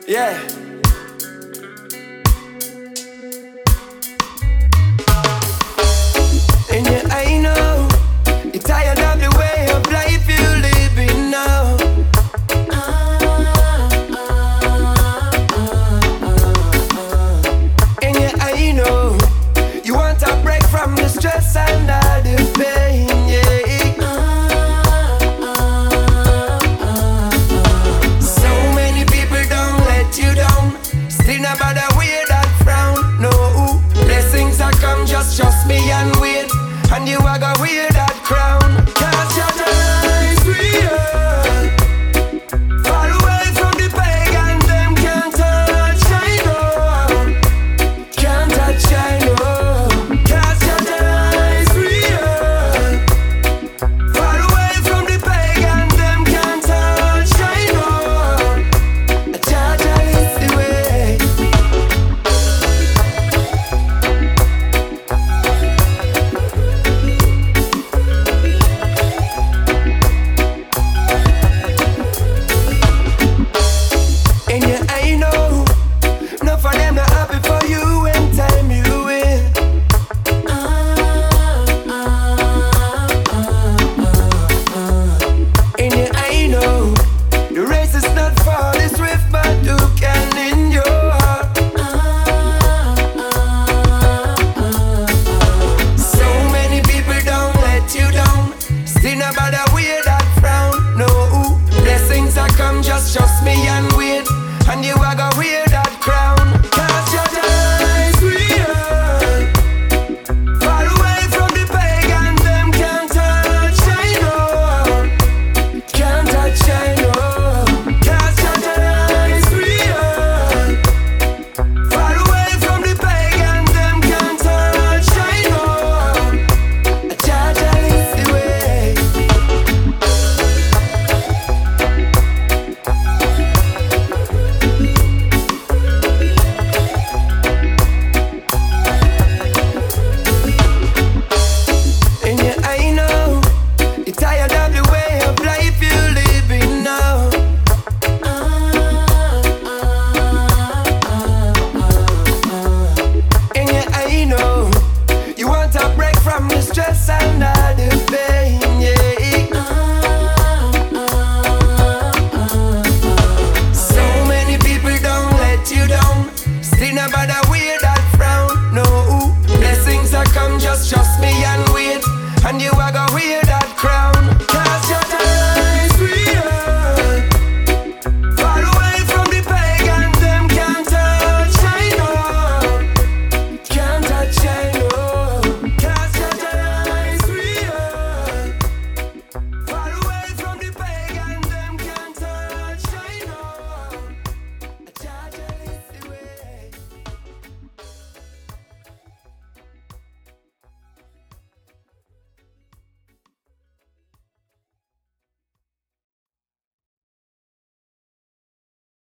Yeah. And yeah, I know you're tired of the way of life you living now. And yeah, I know you want a break from the stress and all the pain, yeah. So many people don't let you down. Still not bother wear that frown. No, blessings are come, just trust me and wait. And you are gonna wear that crown. Cause your time is real. Far away from the pagan, them can't touch, I know. Can't touch, I know. Cause your time is real. Far away from the pagan, them can't touch, I know. A Jaja is the way. And yeah, I know enough of them not happy for you when time you win. And yeah, I know the race is not for the swift, but who can endure. So many people don't let you down. Still not bother wear that frown. No, blessings are come, just trust me and wait. And you are gonna wear